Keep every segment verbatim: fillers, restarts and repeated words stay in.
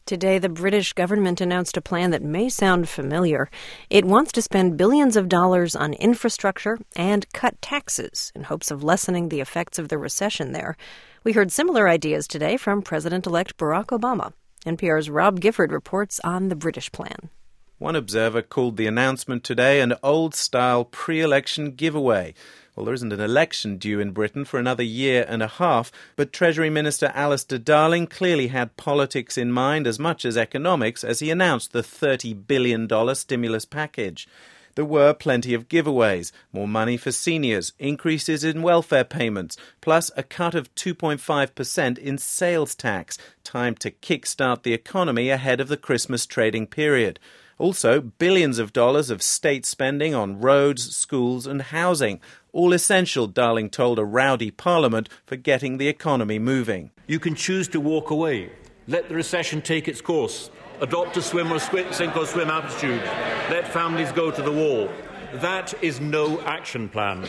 Today, the British government announced a plan that may sound familiar. It wants to spend billions of dollars on infrastructure and cut taxes in hopes of lessening the effects of the recession there. We heard similar ideas today from President-elect Barack Obama. N P R's Rob Gifford reports on the British plan. One observer called the announcement today an old-style pre-election giveaway. Well, there isn't an election due in Britain for another year and a half, but Treasury Minister Alistair Darling clearly had politics in mind as much as economics as he announced the thirty billion dollars stimulus package. There were plenty of giveaways, more money for seniors, increases in welfare payments, plus a cut of two point five percent in sales tax, timed to kickstart the economy ahead of the Christmas trading period. Also, billions of dollars of state spending on roads, schools and housing. All essential, Darling told a rowdy Parliament, for getting the economy moving. You can choose to walk away. Let the recession take its course. Adopt a swim or squint, sink or swim attitude. Let families go to the wall. That is no action plan.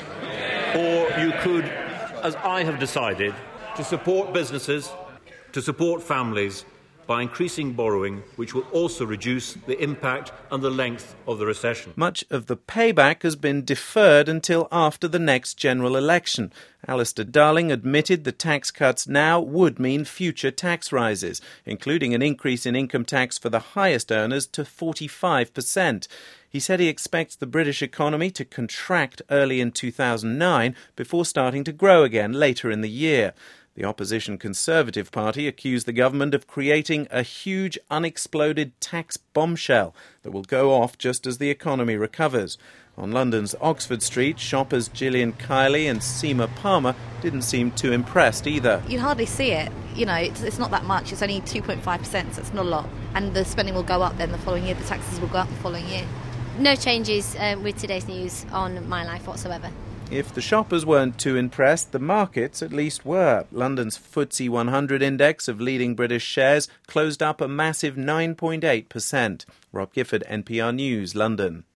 Or you could, as I have decided, to support businesses, to support families, by increasing borrowing, which will also reduce the impact and the length of the recession. Much of the payback has been deferred until after the next general election. Alistair Darling admitted the tax cuts now would mean future tax rises, including an increase in income tax for the highest earners to forty-five percent. He said he expects the British economy to contract early in two thousand nine before starting to grow again later in the year. The opposition Conservative Party accused the government of creating a huge unexploded tax bombshell that will go off just as the economy recovers. On London's Oxford Street, shoppers Gillian Kiley and Seema Palmer didn't seem too impressed either. You'd hardly see it. You know, it's, it's not that much. It's only two point five percent, so it's not a lot. And the spending will go up then the following year. The taxes will go up the following year. No changes um, with today's news on my life whatsoever. If the shoppers weren't too impressed, the markets at least were. London's F T S E one hundred index of leading British shares closed up a massive nine point eight percent. Rob Gifford, N P R News, London.